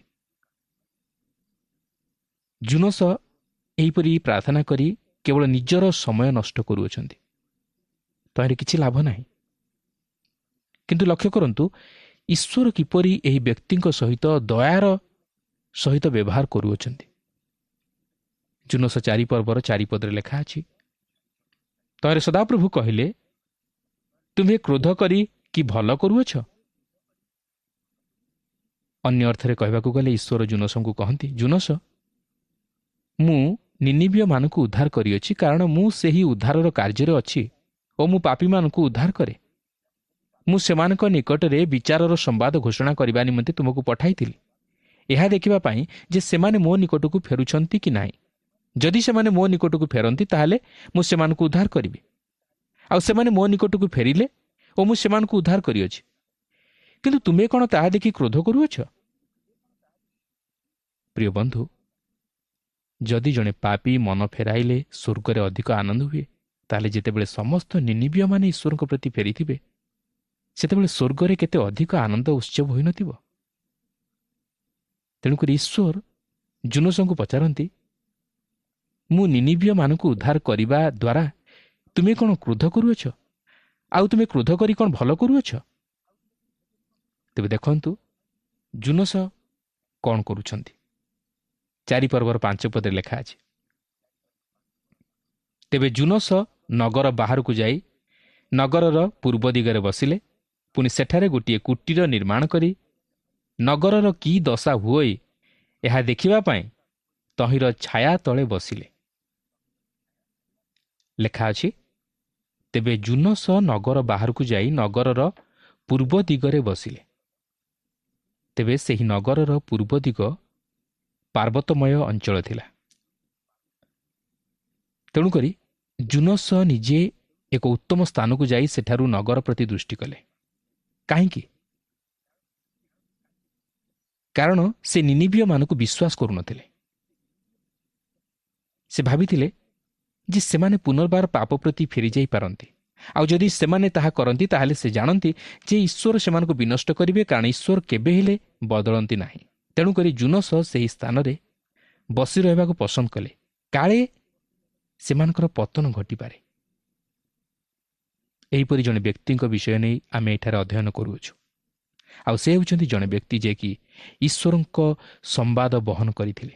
ଜୁନସ ଏହିପରି ପ୍ରାର୍ଥନା କରି କେବଳ ନିଜର ସମୟ ନଷ୍ଟ କରୁଅଛନ୍ତି। ତହିଁରେ କିଛି ଲାଭ ନାହିଁ। କିନ୍ତୁ ଲକ୍ଷ୍ୟ କରନ୍ତୁ, ଈଶ୍ୱର କିପରି ଏହି ବ୍ୟକ୍ତିଙ୍କ ସହିତ ଦୟାର ସହିତ ବ୍ୟବହାର କରୁଅଛନ୍ତି। ଜୁନସ ଚାରି ପର୍ବର ଚାରିପଦରେ ଲେଖା ଅଛି, ତହିଁରେ ସଦାପ୍ରଭୁ କହିଲେ, ତୁମ୍ଭେ କ୍ରୋଧ କରି କି ଭଲ କରୁଅଛ? ଅନ୍ୟ ଅର୍ଥରେ କହିବାକୁ ଗଲେ ଈଶ୍ୱର ଜୁନସଙ୍କୁ କହନ୍ତି, ଜୁନସ, ମୁଁ ନିନିବିୟମାନଙ୍କୁ ଉଦ୍ଧାର କରିଅଛି, କାରଣ ମୁଁ ସେହି ଉଦ୍ଧାରର କାର୍ଯ୍ୟରେ ଅଛି ଓ ମୁଁ ପାପୀମାନଙ୍କୁ ଉଦ୍ଧାର କରେ। ମୁଁ ସେମାନଙ୍କ ନିକଟରେ ବିଚାରର ସମ୍ବାଦ ଘୋଷଣା କରିବା ନିମନ୍ତେ ତୁମକୁ ପଠାଇଥିଲି, ଏହା ଦେଖିବା ପାଇଁ ଯେ ସେମାନେ ମୋ ନିକଟକୁ ଫେରୁଛନ୍ତି କି ନାହିଁ। ଯଦି ସେମାନେ ମୋ ନିକଟକୁ ଫେରନ୍ତି ତାହେଲେ ମୁଁ ସେମାନଙ୍କୁ ଉଦ୍ଧାର କରିବି, ଆଉ ସେମାନେ ମୋ ନିକଟକୁ ଫେରିଲେ ଓ ମୁଁ ସେମାନଙ୍କୁ ଉଦ୍ଧାର କରିଅଛି। କିନ୍ତୁ ତୁମେ କ'ଣ ତାହା ଦେଖି କ୍ରୋଧ କରୁଅଛ? ପ୍ରିୟ ବନ୍ଧୁ, ଯଦି ଜଣେ ପାପୀ ମନ ଫେରାଇଲେ ସ୍ୱର୍ଗରେ ଅଧିକ ଆନନ୍ଦ ହୁଏ, ତାହେଲେ ଯେତେବେଳେ ସମସ୍ତ ନିନିବିୟମାନେ ଈଶ୍ୱରଙ୍କ ପ୍ରତି ଫେରିଥିବେ, ସେତେବେଳେ ସ୍ୱର୍ଗରେ କେତେ ଅଧିକ ଆନନ୍ଦ ଉତ୍ସବ ହୋଇନଥିବ। ତେଣୁକରି ଈଶ୍ୱର ଜୁନସଙ୍କୁ ପଚାରନ୍ତି, ମୁଁ ନିନିବିୟମାନଙ୍କୁ ଉଦ୍ଧାର କରିବା ଦ୍ୱାରା ତୁମେ କ'ଣ କ୍ରୋଧ କରୁଅଛ? ଆଉ ତୁମେ କ୍ରୋଧ କରି କ'ଣ ଭଲ କରୁଅଛ? ତେବେ ଦେଖନ୍ତୁ ଜୁନସ କ'ଣ କରୁଛନ୍ତି। ଚାରି ପର୍ବର ପାଞ୍ଚ ପଦରେ ଲେଖା ଅଛି, ତେବେ ଜୁନସ ନଗର ବାହାରକୁ ଯାଇ ନଗରର ପୂର୍ବ ଦିଗରେ ବସିଲେ। ପୁଣି ସେଠାରେ ଗୋଟିଏ କୁଟୀର ନିର୍ମାଣ କରି ନଗରର କି ଦଶା ହୁଏ ଏହା ଦେଖିବା ପାଇଁ ତହିଁର ଛାୟା ତଳେ ବସିଲେ। ଲେଖା ଅଛି, ତେବେ ଜୁନସ ନଗର ବାହାରକୁ ଯାଇ ନଗରର ପୂର୍ବ ଦିଗରେ ବସିଲେ। ତେବେ ସେହି ନଗରର ପୂର୍ବ ଦିଗ ପାର୍ବତମୟ ଅଞ୍ଚଳ ଥିଲା। ତେଣୁକରି ଜୁନସ ନିଜେ ଏକ ଉତ୍ତମ ସ୍ଥାନକୁ ଯାଇ ସେଠାରୁ ନଗର ପ୍ରତି ଦୃଷ୍ଟି କଲେ। କାହିଁକି? କାରଣ ସେ ନିନିବିୟମାନଙ୍କୁ ବିଶ୍ୱାସ କରୁନଥିଲେ। ସେ ଭାବିଥିଲେ ଯେ ସେମାନେ ପୁନର୍ବାର ପାପ ପ୍ରତି ଫେରିଯାଇପାରନ୍ତି, ଆଉ ଯଦି ସେମାନେ ତାହା କରନ୍ତି ତାହେଲେ ସେ ଜାଣନ୍ତି ଯେ ଈଶ୍ୱର ସେମାନଙ୍କୁ ବିନଷ୍ଟ କରିବେ, କାରଣ ଈଶ୍ୱର କେବେ ହେଲେ ବଦଳନ୍ତି ନାହିଁ। ତେଣୁକରି ଜୁନସ ସେହି ସ୍ଥାନରେ ବସି ରହିବାକୁ ପସନ୍ଦ କଲେ, କାଳେ ସେମାନଙ୍କର ପତନ ଘଟିପାରେ। ଏହିପରି ଜଣେ ବ୍ୟକ୍ତିଙ୍କ ବିଷୟ ନେଇ ଆମେ ଏଠାରେ ଅଧ୍ୟୟନ କରୁଅଛୁ, ଆଉ ସେ ହେଉଛନ୍ତି ଜଣେ ବ୍ୟକ୍ତି ଯିଏକି ଈଶ୍ୱରଙ୍କ ସମ୍ବାଦ ବହନ କରିଥିଲେ।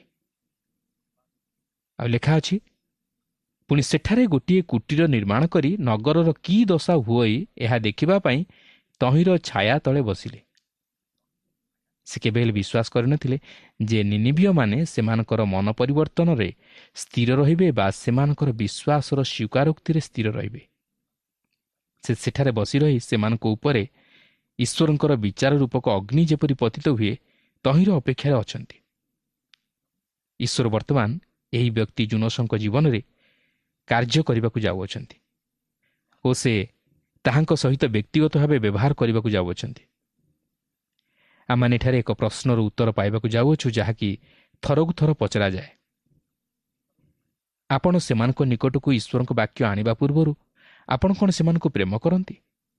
ଆଉ ଲେଖା ଅଛି, ପୁଣି ସେଠାରେ ଗୋଟିଏ କୁଟୀର ନିର୍ମାଣ କରି ନଗରର କି ଦଶା ହୁଏ ଏହା ଦେଖିବା ପାଇଁ ତହିଁର ଛାୟା ତଳେ ବସିଲେ। ସେ କେବେ ହେଲେ ବିଶ୍ୱାସ କରିନଥିଲେ ଯେ ନିନିବିୟମାନେ ସେମାନଙ୍କର ମନ ପରିବର୍ତ୍ତନରେ ସ୍ଥିର ରହିବେ ବା ସେମାନଙ୍କର ବିଶ୍ୱାସର ସ୍ୱୀକାରୋକ୍ତିରେ ସ୍ଥିର ରହିବେ। ସେ ସେଠାରେ ବସି ରହି ସେମାନଙ୍କ ଉପରେ ଈଶ୍ୱରଙ୍କର ବିଚାର ରୂପକ ଅଗ୍ନି ଯେପରି ପତିତ ହୁଏ ତହିଁର ଅପେକ୍ଷାରେ ଅଛନ୍ତି। ଈଶ୍ୱର ବର୍ତ୍ତମାନ ଏହି ବ୍ୟକ୍ତି ଜୁନସଙ୍କ ଜୀବନରେ କାର୍ଯ୍ୟ କରିବାକୁ ଯାଉଅଛନ୍ତି ଓ ସେ ତାହାଙ୍କ ସହିତ ବ୍ୟକ୍ତିଗତ ଭାବେ ବ୍ୟବହାର କରିବାକୁ ଯାଉଅଛନ୍ତି। ଆମମାନେ ଏଠାରେ ଏକ ପ୍ରଶ୍ନର ଉତ୍ତର ପାଇବାକୁ ଯାଉଅଛୁ, ଯାହାକି ଥରକୁ ଥର ପଚରାଯାଏ। ଆପଣ ସେମାନଙ୍କ ନିକଟକୁ ଈଶ୍ୱରଙ୍କ ବାକ୍ୟ ଆଣିବା ପୂର୍ବରୁ ଆପଣ କ'ଣ ସେମାନଙ୍କୁ ପ୍ରେମ କରନ୍ତି?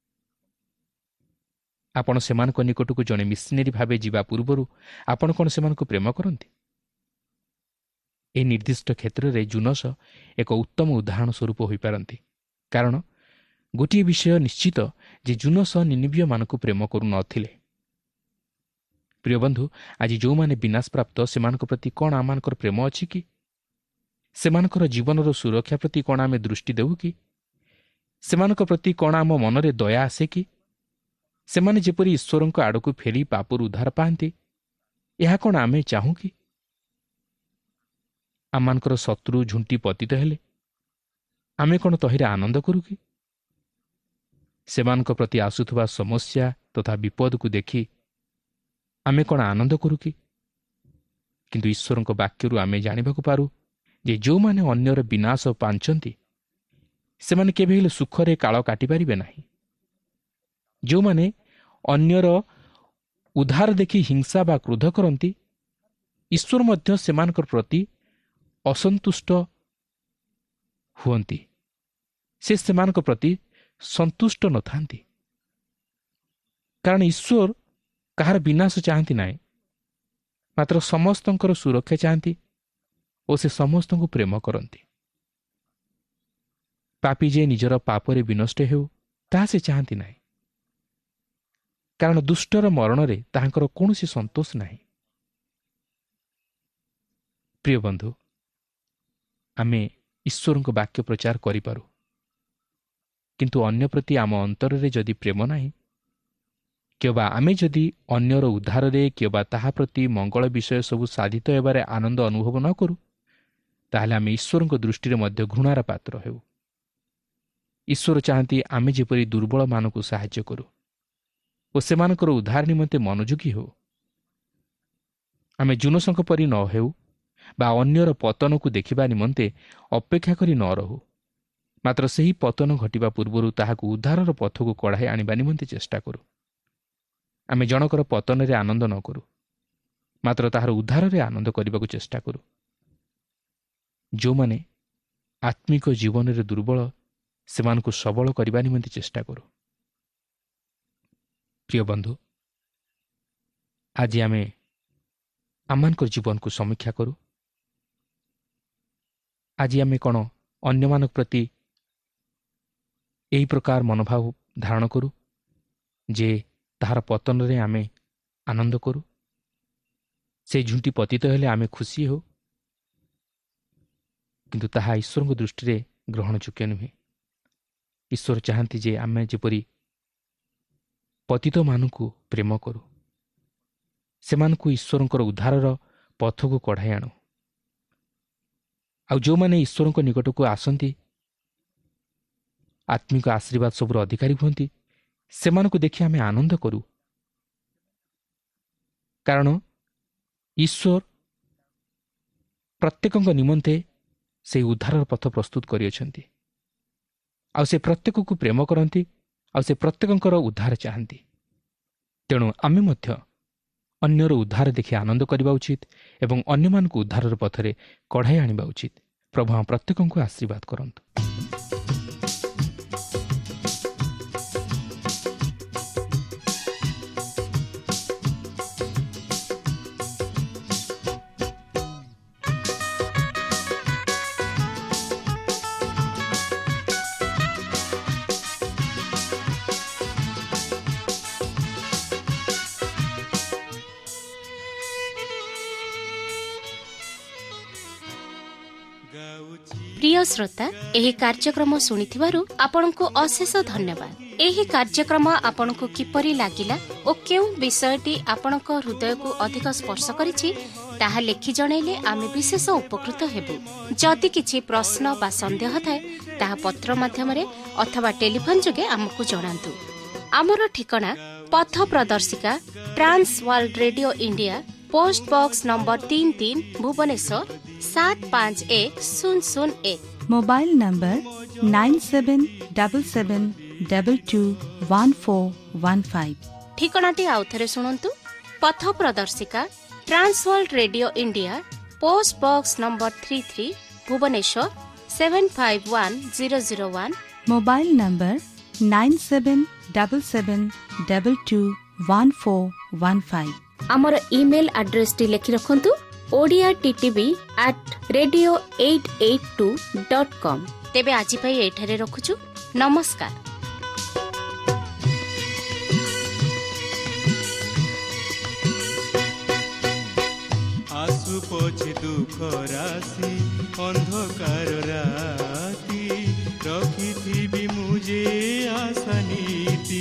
ଆପଣ ସେମାନଙ୍କ ନିକଟକୁ ଜଣେ ମିଶନେରୀ ଭାବେ ଯିବା ପୂର୍ବରୁ ଆପଣ କ'ଣ ସେମାନଙ୍କୁ ପ୍ରେମ କରନ୍ତି? ଏହି ନିର୍ଦ୍ଦିଷ୍ଟ କ୍ଷେତ୍ରରେ ଜୁନସ ଏକ ଉତ୍ତମ ଉଦାହରଣ ସ୍ୱରୂପ ହୋଇପାରନ୍ତି, କାରଣ ଗୋଟିଏ ବିଷୟ ନିଶ୍ଚିତ ଯେ ଜୁନସ ନିନିବିୟମାନଙ୍କୁ ପ୍ରେମ କରୁନଥିଲେ। ପ୍ରିୟ ବନ୍ଧୁ, ଆଜି ଯେଉଁମାନେ ବିନାଶପ୍ରାପ୍ତ ସେମାନଙ୍କ ପ୍ରତି କ'ଣ ଆମମାନଙ୍କର ପ୍ରେମ ଅଛି କି? ସେମାନଙ୍କର ଜୀବନର ସୁରକ୍ଷା ପ୍ରତି କ'ଣ ଆମେ ଦୃଷ୍ଟି ଦେଉ କି? ସେମାନଙ୍କ ପ୍ରତି କ'ଣ ଆମ ମନରେ ଦୟା ଆସେ କି? ସେମାନେ ଯେପରି ଈଶ୍ୱରଙ୍କ ଆଡ଼କୁ ଫେରି ପାପରୁ ଉଦ୍ଧାର ପାଆନ୍ତି, ଏହା କ'ଣ ଆମେ ଚାହୁଁ କି? ଆମମାନଙ୍କର ଶତ୍ରୁ ଝୁଣ୍ଟି ପତିତ ହେଲେ ଆମେ କ'ଣ ତହିଁରେ ଆନନ୍ଦ କରୁ କି? ସେମାନଙ୍କ ପ୍ରତି ଆସୁଥିବା ସମସ୍ୟା ତଥା ବିପଦକୁ ଦେଖି ଆମେ କ'ଣ ଆନନ୍ଦ କରୁ କି? କିନ୍ତୁ ଈଶ୍ୱରଙ୍କ ବାକ୍ୟରୁ ଆମେ ଜାଣିବାକୁ ପାରୁ ଯେ ଯେଉଁମାନେ ଅନ୍ୟର ବିନାଶ ପାଞ୍ଚନ୍ତି ସେମାନେ କେବେ ହେଲେ ସୁଖରେ କାଳ କାଟିପାରିବେ ନାହିଁ। ଯେଉଁମାନେ ଅନ୍ୟର ଉଦ୍ଧାର ଦେଖି ହିଂସା ବା କ୍ରୋଧ କରନ୍ତି, ଈଶ୍ୱର ମଧ୍ୟ ସେମାନଙ୍କ ପ୍ରତି ଅସନ୍ତୁଷ୍ଟ ହୁଅନ୍ତି। ସେ ସେମାନଙ୍କ ପ୍ରତି ସନ୍ତୁଷ୍ଟ ନଥାନ୍ତି, କାରଣ ଈଶ୍ୱର କାହାର ବିନାଶ ଚାହାନ୍ତି ନାହିଁ, ମାତ୍ର ସମସ୍ତଙ୍କର ସୁରକ୍ଷା ଚାହାନ୍ତି ଓ ସେ ସମସ୍ତଙ୍କୁ ପ୍ରେମ କରନ୍ତି। ପାପୀ ଯେ ନିଜର ପାପରେ ବିନଷ୍ଟ ହେଉ ତାହା ସେ ଚାହାନ୍ତି ନାହିଁ, କାରଣ ଦୁଷ୍ଟର ମରଣରେ ତାହାଙ୍କର କୌଣସି ସନ୍ତୋଷ ନାହିଁ। ପ୍ରିୟ ବନ୍ଧୁ, ଆମେ ଈଶ୍ୱରଙ୍କ ବାକ୍ୟ ପ୍ରଚାର କରିପାରୁ, କିନ୍ତୁ ଅନ୍ୟ ପ୍ରତି ଆମ ଅନ୍ତରରେ ଯଦି ପ୍ରେମ ନାହିଁ କିମ୍ବା ଆମେ ଯଦି ଅନ୍ୟର ଉଦ୍ଧାରରେ କିମ୍ବା ତାହା ପ୍ରତି ମଙ୍ଗଳ ବିଷୟ ସବୁ ସାଧିତ ହେବାରେ ଆନନ୍ଦ ଅନୁଭବ ନ କରୁ, ତାହେଲେ ଆମେ ଈଶ୍ୱରଙ୍କ ଦୃଷ୍ଟିରେ ମଧ୍ୟ ଘୃଣାର ପାତ୍ର ହେଉ। ଈଶ୍ୱର ଚାହାନ୍ତି ଆମେ ଯେପରି ଦୁର୍ବଳମାନଙ୍କୁ ସାହାଯ୍ୟ କରୁ ଓ ସେମାନଙ୍କର ଉଦ୍ଧାର ନିମନ୍ତେ ମନୋଯୋଗୀ ହେଉ। ଆମେ ଜୁନସଙ୍କ ପରି ନ ହେଉ ବା ଅନ୍ୟର ପତନକୁ ଦେଖିବା ନିମନ୍ତେ ଅପେକ୍ଷା କରି ନ ରହୁ, ମାତ୍ର ସେହି ପତନ ଘଟିବା ପୂର୍ବରୁ ତାହାକୁ ଉଦ୍ଧାରର ପଥକୁ କଢ଼ାଇ ଆଣିବା ନିମନ୍ତେ ଚେଷ୍ଟା କରୁ। ଆମେ ଜଣକର ପତନରେ ଆନନ୍ଦ ନ କରୁ, ମାତ୍ର ତାହାର ଉଦ୍ଧାରରେ ଆନନ୍ଦ କରିବାକୁ ଚେଷ୍ଟା କରୁ। ଯେଉଁମାନେ ଆତ୍ମିକ ଜୀବନରେ ଦୁର୍ବଳ, ସେମାନଙ୍କୁ ସବଳ କରିବା ନିମନ୍ତେ ଚେଷ୍ଟା କରୁ। ପ୍ରିୟ ବନ୍ଧୁ, ଆଜି ଆମେ ଆମମାନଙ୍କର ଜୀବନକୁ ସମୀକ୍ଷା କରୁ। ଆଜି ଆମେ କ'ଣ ଅନ୍ୟମାନଙ୍କ ପ୍ରତି ଏହି ପ୍ରକାର ମନୋଭାବ ଧାରଣ କରୁ ଯେ ତାହାର ପତନରେ ଆମେ ଆନନ୍ଦ କରୁ, ସେ ଝୁଣ୍ଟି ପତିତ ହେଲେ ଆମେ ଖୁସି ହେଉ? କିନ୍ତୁ ତାହା ଈଶ୍ୱରଙ୍କ ଦୃଷ୍ଟିରେ ଗ୍ରହଣଯୋଗ୍ୟ ନୁହେଁ। ଈଶ୍ୱର ଚାହାନ୍ତି ଯେ ଆମେ ଯେପରି ପତିତମାନଙ୍କୁ ପ୍ରେମ କରୁ, ସେମାନଙ୍କୁ ଈଶ୍ୱରଙ୍କର ଉଦ୍ଧାରର ପଥକୁ କଢ଼ାଇ ଆଣୁ। ଆଉ ଯେଉଁମାନେ ଈଶ୍ୱରଙ୍କ ନିକଟକୁ ଆସନ୍ତି, ଆତ୍ମିକ ଆଶୀର୍ବାଦ ସବୁର ଅଧିକାରୀ ହୁଅନ୍ତି, ସେମାନଙ୍କୁ ଦେଖି ଆମେ ଆନନ୍ଦ କରୁ। କାରଣ ଈଶ୍ୱର ପ୍ରତ୍ୟେକଙ୍କ ନିମନ୍ତେ ସେହି ଉଦ୍ଧାରର ପଥ ପ୍ରସ୍ତୁତ କରିଅଛନ୍ତି। ଆଉ ସେ ପ୍ରତ୍ୟେକକୁ ପ୍ରେମ କରନ୍ତି, ଆଉ ସେ ପ୍ରତ୍ୟେକଙ୍କର ଉଦ୍ଧାର ଚାହାନ୍ତି। ତେଣୁ ଆମେ ମଧ୍ୟ ଅନ୍ୟର ଉଦ୍ଧାର ଦେଖି ଆନନ୍ଦ କରିବା ଉଚିତ ଏବଂ ଅନ୍ୟମାନଙ୍କୁ ଉଦ୍ଧାରର ପଥରେ କଢ଼ାଇ ଆଣିବା ଉଚିତ। ପ୍ରଭୁ ଆମ ପ୍ରତ୍ୟେକଙ୍କୁ ଆଶୀର୍ବାଦ କରନ୍ତୁ। প্রিয় শ্ରୋତା, ଏହି କାର୍ଯ୍ୟକ୍ରମ ଶୁଣିଥିବାରୁ ଆପଣଙ୍କୁ ଅଶେଷ ଧନ୍ୟବାଦ। ଏହି କାର୍ଯ୍ୟକ୍ରମ ଆପଣଙ୍କୁ କିପରି ଲାଗିଲା ଓ କେଉଁ ବିଷୟଟି ଆପଣଙ୍କ ହୃଦୟକୁ ଅଧିକ ସ୍ପର୍ଶ କରିଛି ତାହା ଲେଖି ଜଣାଇଲେ ଆମେ ବିଶେଷ ଉପକୃତ ହେବୁ। ଯଦି କିଛି ପ୍ରଶ୍ନ ବା ସନ୍ଦେହ ଥାଏ ତାହା ପତ୍ର ମାଧ୍ୟମରେ ଅଥବା ଟେଲିଫୋନ ଯୋଗେ ଆମକୁ ଜଣାନ୍ତୁ। ଆମର ଠିକଣା ପଥ ପ୍ରଦର୍ଶିକା, trans world radio India, post box number तीन तीन भुवनेश्वर सात पाँच एक शून्य शून्य एक। Mobile number nine seven double seven double two one four one five. ठिकानाटी आउथरे शुणंतु। पथ प्रदर्शिका, trans world radio India, post box number three three Bhubaneswar seven five one zero zero one. Mobile number nine seven double seven double two one four one five. आमर ईमेल एड्रेस टी लिखि रखंतु Odia TTV at radio at eight two dot com. तेबे आजि पई एठारे रखुछु। नमस्कार। आसु पछे दुख राशि अंधकार राति रखिथिबि मुझे आशा नीति।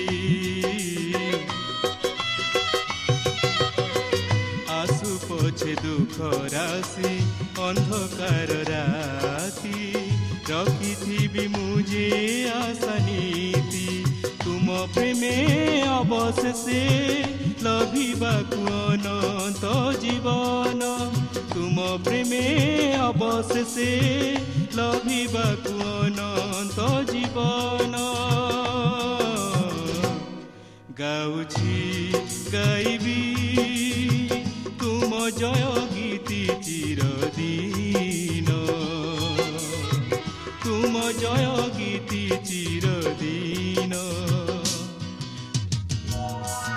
पछे दुख राशि अंधकार राति रखिथिबि मुझे आशा नीति। तुम प्रेमे अवशेषे लभिबाकु अनंत जीवन। तुम प्रेमे अवशेषे लभिबाकु अनंत जीवन। गाउछि गाइबी तुम जय गीति चिरदिन। तुम जय गीति चिरदिन।